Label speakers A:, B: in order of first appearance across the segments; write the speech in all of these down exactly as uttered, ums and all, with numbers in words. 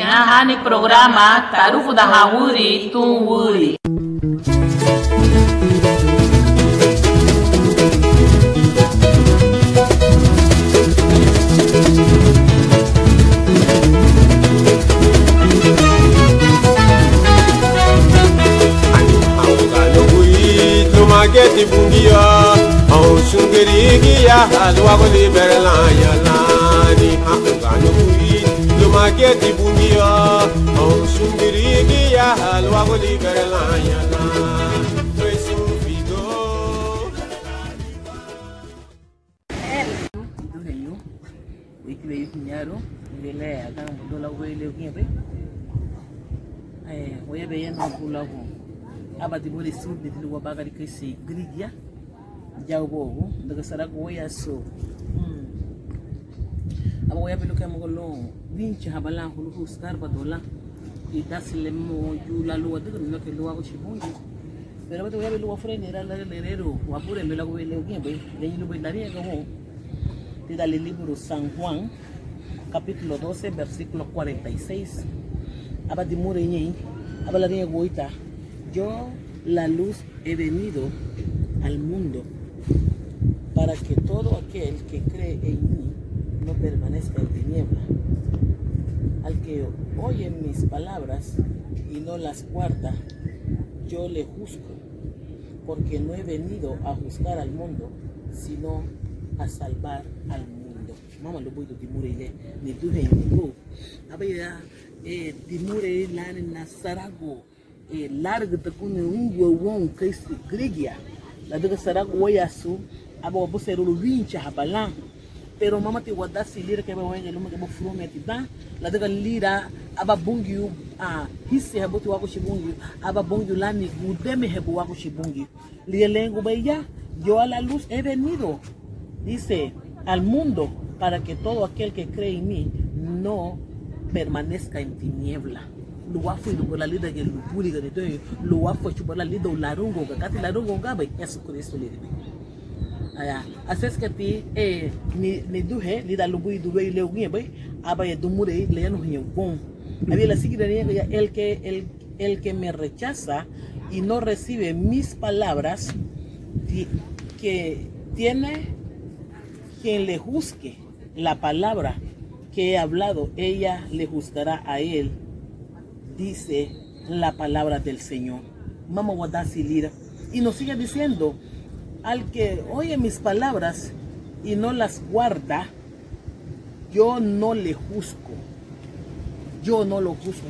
A: Nyahani programa Tarufu da Hawuri Tunwuri.
B: Mageti bungia, au sungerigia, alwa goli berlanya lani, angano kui. Mageti bungia, au sungerigia, alwa goli berlanya lani, tu figo.
C: Itu hayu, wikile yukinyaro, wile akan mudola wile yukinyebe. Eh, webe yana kulaku. Abadi bole sud de luwa bagari kesi grigia jawo daga sarago ya so hmm abo ya biluka mogolo vinci habala hulu scar badola idasle mo jula luwa daga no ke luwa ko shibungi pero bato ya biluwa frene era la lerero wa pure me la ko le ngi be le ni be daria ko mo te dale libro San Juan capítulo doce versículo cuarenta y seis abadi mure ni abala ni goita. Yo, la luz, he venido al mundo para que todo aquel que cree en mí no permanezca en tiniebla. Al que oye mis palabras y no las guarda, yo le juzgo, porque no he venido a juzgar al mundo, sino a salvar al mundo. Mama lo voy a dimure ni tu hengo. Abaya eh dimure la na sarago. E larga ta kuni ungo won kaisi grigia la daga sarago wayasu abo busero vinci habalan pero mama ti wadasi lira ke ba wenge luma ke bo frume ti da la daga lira aba bungi a hisse haboti wako shibungi aba bungi lani gudeme hebu wako shibungi lielengo baya yo a la luz he venido dice al mundo para que todo aquel que cree en mí no permanezca en tiniebla. Lo wafu do la lida ke lupuli ga to lo wafu chuba la lida larungo ga kati larungo ga ba Yesu Kristo le be aya aseska ti e ni ni duhe lida lubu du be le ngi ba aba ye dumure le no hin bon había la seguida ni ya el que el el que me rechaza y no recibe mis palabras que tiene quien le juzgue la palabra que he hablado, ella le juzgará a él. Dice la palabra del Señor. Vamos a guardar lira. Y nos sigue diciendo, al que oye mis palabras y no las guarda, yo no le juzgo. Yo no lo juzgo.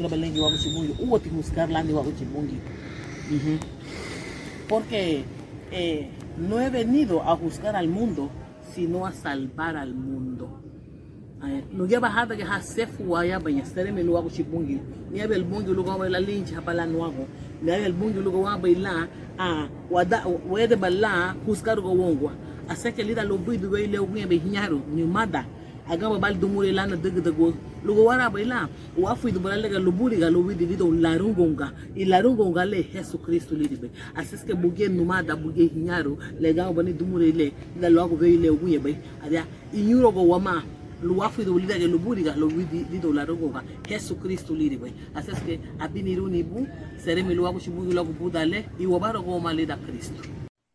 C: Porque eh, no he venido a juzgar al mundo, sino a salvar al mundo. No ya bajada que hace fuaya baña estar en el lugar chibungi ni a el bungi lugar va la lincha para nuevo ni a el bungi lugar va bailar a wada wede bala buscar go wongwa asa que lida lo bidu we le ngi be nyaro ni mada aga ba bal dumure lana deug deug lugar wara baila wa fu du bala ga lo buli ga lo bidi dido larungonga i larungonga le Yesu Kristo libe asa que buge no mada buge nyaro le ga ba ni dumure le la lo go we le ngi be adia inyuro go wama luwafu do lida lo buriga lo widi dido la rogoga Yesu Kristo liriwe asas que abiniruni bu seremi luwaku shibudu la kubudale i wabaro go malida Kristo.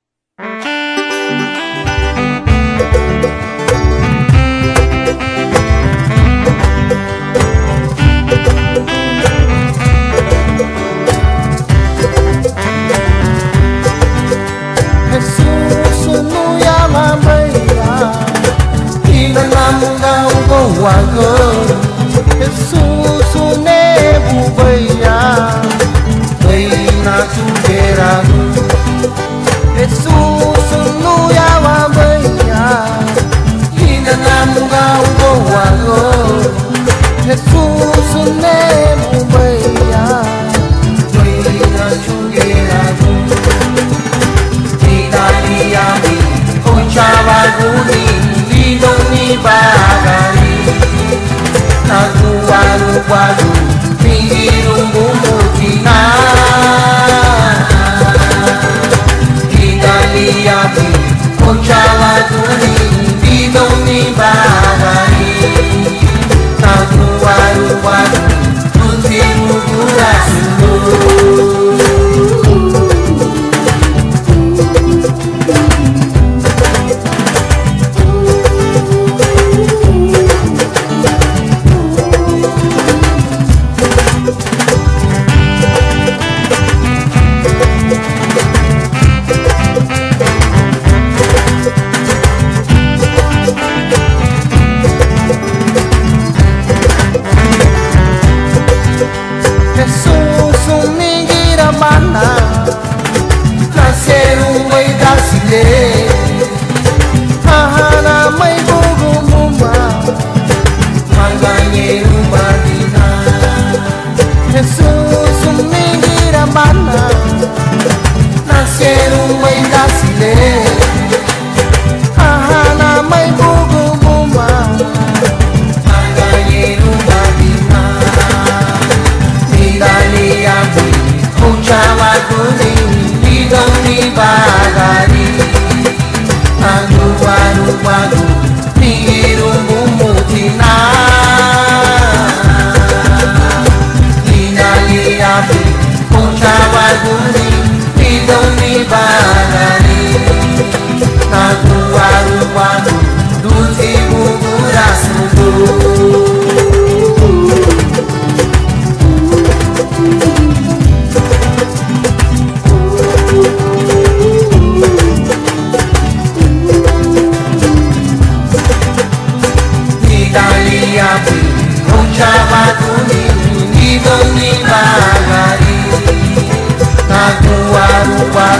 D: Jesús no llama Jesus nebu baya Baina tugera Jesus no yawa baya Ina namunga ugo wago Jesus nebu baya Baina tugera Ina liyami Konchawa guni Lido ni bagari Naguaru guaru Pingirungu mutina Idaliami Konchawa guni Lido ni bagari Naguaru guaru lupa